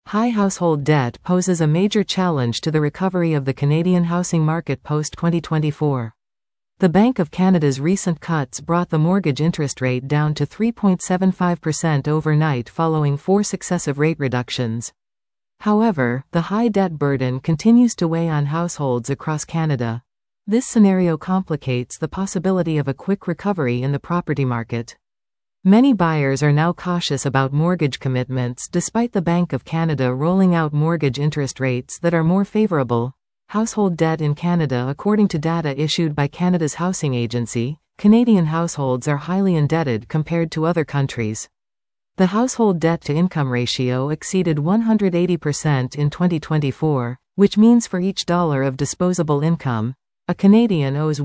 High household debt poses a major challenge to the recovery of the Canadian housing market post-2024. The Bank of Canada's recent cuts brought the mortgage interest rate down to 3.75% overnight following 4 successive rate reductions. However, the high debt burden continues to weigh on households across Canada. This scenario complicates the possibility of a quick recovery in the property market. Many buyers are now cautious about mortgage commitments despite the Bank of Canada rolling out mortgage interest rates that are more favorable. Household debt in Canada. According to data issued by Canada's Housing Agency, Canadian households are highly indebted compared to other countries. The household debt-to-income ratio exceeded 180% in 2024, which means for each dollar of disposable income, a Canadian owes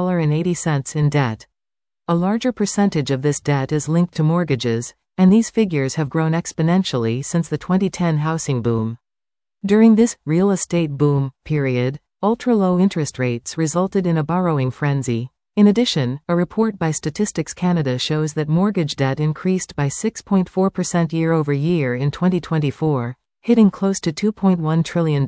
$1.80 in debt. A larger percentage of this debt is linked to mortgages, and these figures have grown exponentially since the 2010 housing boom. During this real estate boom period, ultra-low interest rates resulted in a borrowing frenzy. In addition, a report by Statistics Canada shows that mortgage debt increased by 6.4% year-over-year in 2024, hitting close to $2.1 trillion.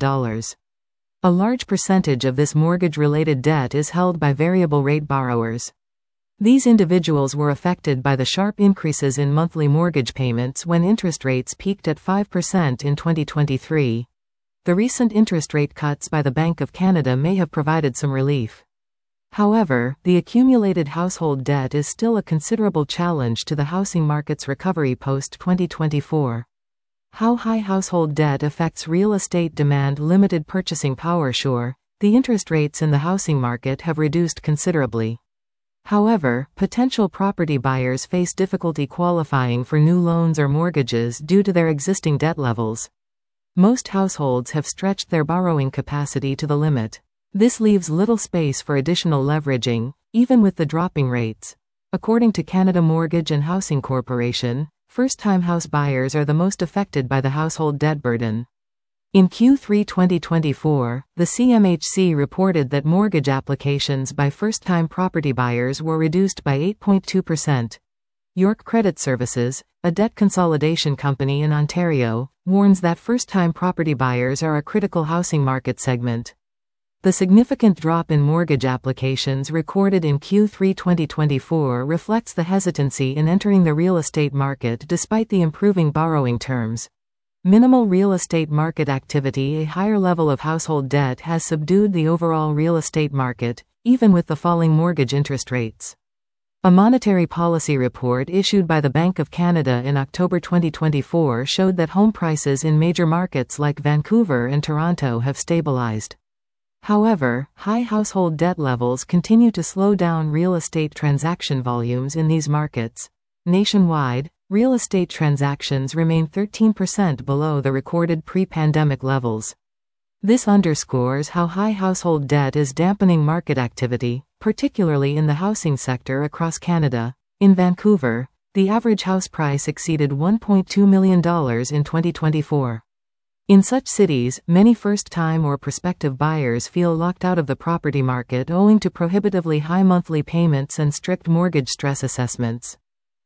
A large percentage of this mortgage-related debt is held by variable-rate borrowers. These individuals were affected by the sharp increases in monthly mortgage payments when interest rates peaked at 5% in 2023. The recent interest rate cuts by the Bank of Canada may have provided some relief. However, the accumulated household debt is still a considerable challenge to the housing market's recovery post-2024. How high household debt affects real estate demand. Limited purchasing power. Sure, the interest rates in the housing market have reduced considerably. However, potential property buyers face difficulty qualifying for new loans or mortgages due to their existing debt levels. Most households have stretched their borrowing capacity to the limit. This leaves little space for additional leveraging, even with the dropping rates. According to Canada Mortgage and Housing Corporation, first-time house buyers are the most affected by the household debt burden. In Q3 2024, the CMHC reported that mortgage applications by first-time property buyers were reduced by 8.2%. York Credit Services, a debt consolidation company in Ontario, warns that first-time property buyers are a critical housing market segment. The significant drop in mortgage applications recorded in Q3 2024 reflects the hesitancy in entering the real estate market despite the improving borrowing terms. Minimal real estate market activity. A higher level of household debt has subdued the overall real estate market, even with the falling mortgage interest rates. A monetary policy report issued by the Bank of Canada in October 2024 showed that home prices in major markets like Vancouver and Toronto have stabilized. However, high household debt levels continue to slow down real estate transaction volumes in these markets. Nationwide, real estate transactions remain 13% below the recorded pre-pandemic levels. This underscores how high household debt is dampening market activity, particularly in the housing sector across Canada. In Vancouver, the average house price exceeded $1.2 million in 2024. In such cities, many first-time or prospective buyers feel locked out of the property market owing to prohibitively high monthly payments and strict mortgage stress assessments.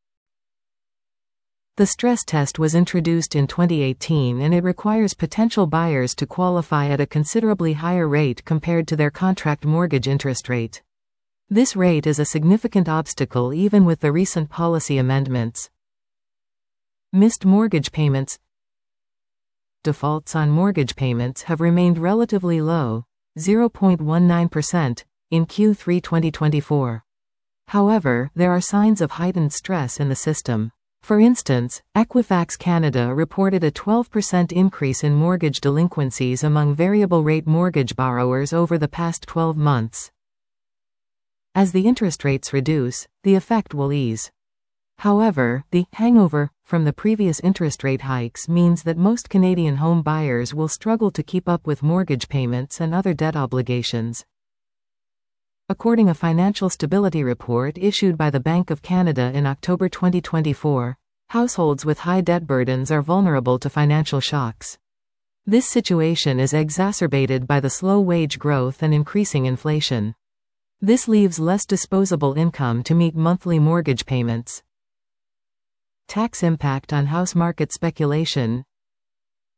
The stress test was introduced in 2018 and it requires potential buyers to qualify at a considerably higher rate compared to their contract mortgage interest rate. This rate is a significant obstacle even with the recent policy amendments. Missed mortgage payments. Defaults on mortgage payments have remained relatively low, 0.19%, in Q3 2024. However, there are signs of heightened stress in the system. For instance, Equifax Canada reported a 12% increase in mortgage delinquencies among variable-rate mortgage borrowers over the past 12 months. As the interest rates reduce, the effect will ease. However, the hangover from the previous interest rate hikes means that most Canadian home buyers will struggle to keep up with mortgage payments and other debt obligations. According to a financial stability report issued by the Bank of Canada in October 2024, households with high debt burdens are vulnerable to financial shocks. This situation is exacerbated by the slow wage growth and increasing inflation. This leaves less disposable income to meet monthly mortgage payments. Tax impact on house market speculation.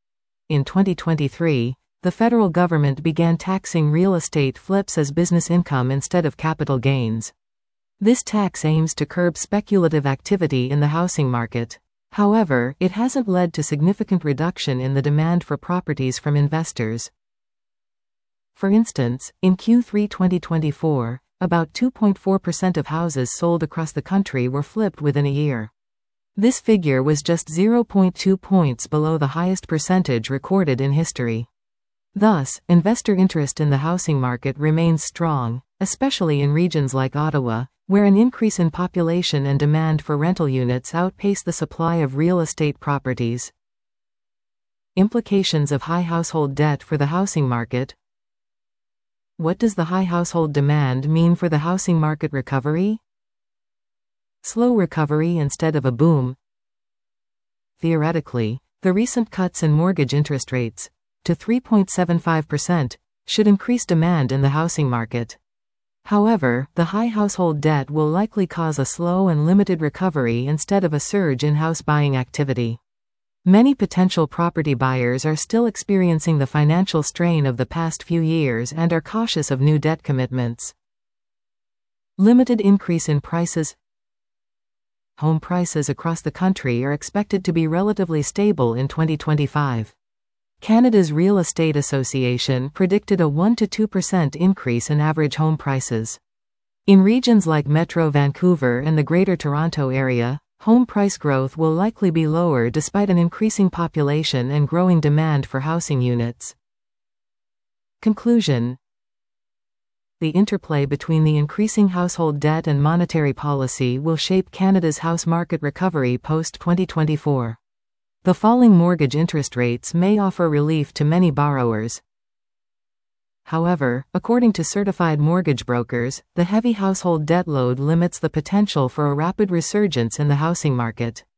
In 2023, the federal government began taxing real estate flips as business income instead of capital gains. This tax aims to curb speculative activity in the housing market. However, it hasn't led to significant reduction in the demand for properties from investors. For instance, in Q3 2024, about 2.4% of houses sold across the country were flipped within a year. This figure was just 0.2 points below the highest percentage recorded in history. Thus, investor interest in the housing market remains strong, especially in regions like Ottawa, where an increase in population and demand for rental units outpace the supply of real estate properties. Implications of high household debt for the housing market. What does the high household demand mean for the housing market recovery? Slow recovery instead of a boom. Theoretically, the recent cuts in mortgage interest rates, to 3.75%, should increase demand in the housing market. However, the high household debt will likely cause a slow and limited recovery instead of a surge in house buying activity. Many potential property buyers are still experiencing the financial strain of the past few years and are cautious of new debt commitments. Limited increase in prices. Home prices across the country are expected to be relatively stable in 2025. Canada's Real Estate Association predicted a 1 to 2% increase in average home prices. In regions like Metro Vancouver and the Greater Toronto Area, home price growth will likely be lower despite an increasing population and growing demand for housing units. Conclusion. The interplay between the increasing household debt and monetary policy will shape Canada's house market recovery post-2024. The falling mortgage interest rates may offer relief to many borrowers. However, according to certified mortgage brokers, the heavy household debt load limits the potential for a rapid resurgence in the housing market.